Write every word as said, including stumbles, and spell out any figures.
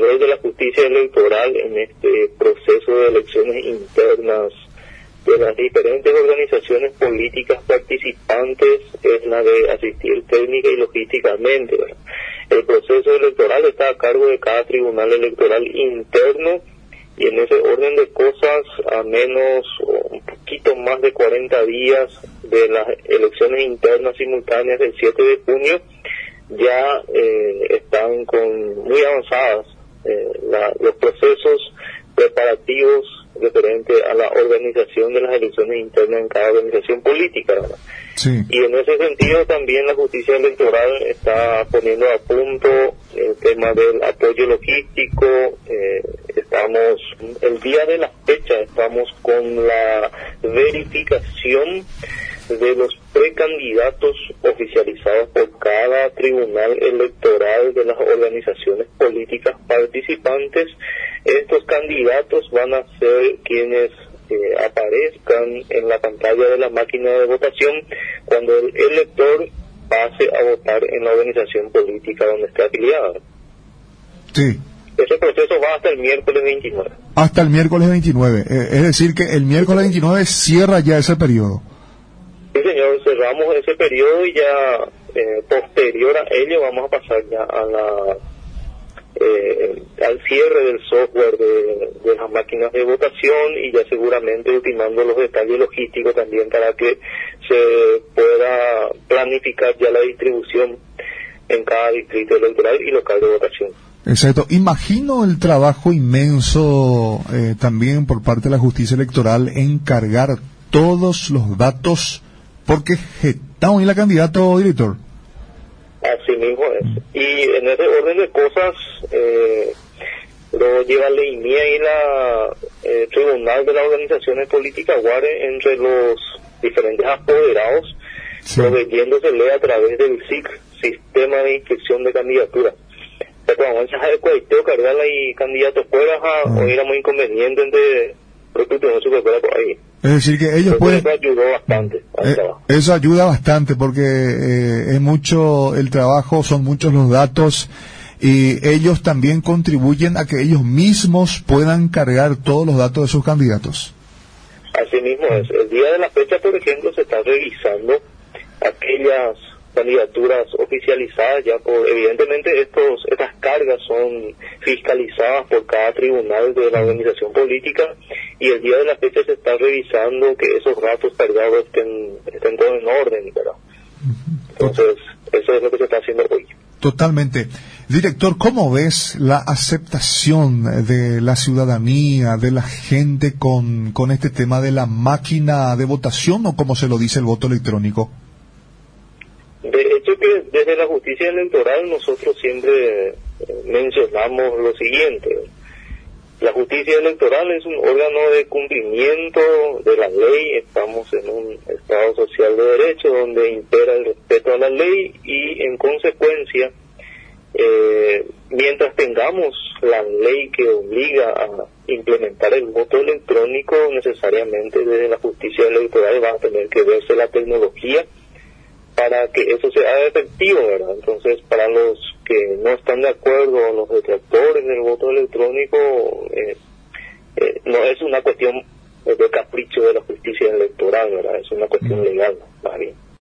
rol de la justicia electoral en este proceso de elecciones internas de las diferentes organizaciones políticas participantes es la de asistir técnica y logísticamente, ¿verdad? El proceso electoral está a cargo de cada tribunal electoral interno, y en ese orden de cosas, a menos o un poquito más de cuarenta días de las elecciones internas simultáneas del siete de junio, ya eh, están con muy avanzadas eh, la, los procesos preparativos referente a la organización de las elecciones internas en cada organización política, ¿verdad? Sí. Y en ese sentido también la justicia electoral está poniendo a punto el tema del apoyo logístico. Eh, estamos, el día de la fecha, estamos con la verificación de los precandidatos oficializados por cada tribunal electoral de las organizaciones políticas participantes. Estos candidatos van a ser quienes eh, aparezcan en la pantalla de la máquina de votación cuando el elector pase a votar en la organización política donde esté afiliado. Sí. Ese proceso va hasta el miércoles veintinueve. Hasta el miércoles veintinueve. Eh, es decir, que el miércoles veintinueve cierra ya ese periodo. Sí, señor, cerramos ese periodo y ya eh, posterior a ello vamos a pasar ya a la eh, al cierre del software de, de las máquinas de votación, y ya seguramente ultimando los detalles logísticos también para que se pueda planificar ya la distribución en cada distrito electoral y local de votación. Exacto. Imagino el trabajo inmenso eh, también por parte de la justicia electoral en cargar todos los datos, porque está hoy la candidato, director. Así mismo es. Y en ese orden de cosas, eh, lo lleva la I M I A y la eh, Tribunal de las Organizaciones Políticas Guare entre los diferentes apoderados, sí, proveyéndosele a través del S I C, Sistema de Inscripción de Candidaturas. Pero vamos a dejar el cargarla y candidatos fuera a o era muy inconveniente entre productos no se fuera por ahí. Es decir, que ellos pueden... Eso ayudó bastante al eh, trabajo. Eso ayuda bastante porque eh, es mucho el trabajo, son muchos los datos, y ellos también contribuyen a que ellos mismos puedan cargar todos los datos de sus candidatos. Así mismo es. El día de la fecha, por ejemplo, se está revisando aquellas candidaturas oficializadas ya por, evidentemente estos estas cargas son fiscalizadas por cada tribunal de la organización política, y el día de la fecha se está revisando que esos datos cargados estén, estén todos en orden, ¿verdad? Entonces, eso es lo que se está haciendo hoy. Totalmente. Director, ¿cómo ves la aceptación de la ciudadanía, de la gente con, con este tema de la máquina de votación, o como se lo dice el voto electrónico? De hecho, que desde la justicia electoral nosotros siempre eh, mencionamos lo siguiente: la justicia electoral es un órgano de cumplimiento de la ley. Estamos en un Estado social de derecho donde impera el respeto a la ley, y en consecuencia, eh, mientras tengamos la ley que obliga a implementar el voto electrónico, necesariamente desde la justicia electoral va a tener que verse la tecnología para que eso sea efectivo, ¿verdad? Entonces, para los que no están de acuerdo, los detractores del voto electrónico, eh, eh, no es una cuestión de capricho de la justicia electoral, ¿verdad? Es una cuestión legal, más bien.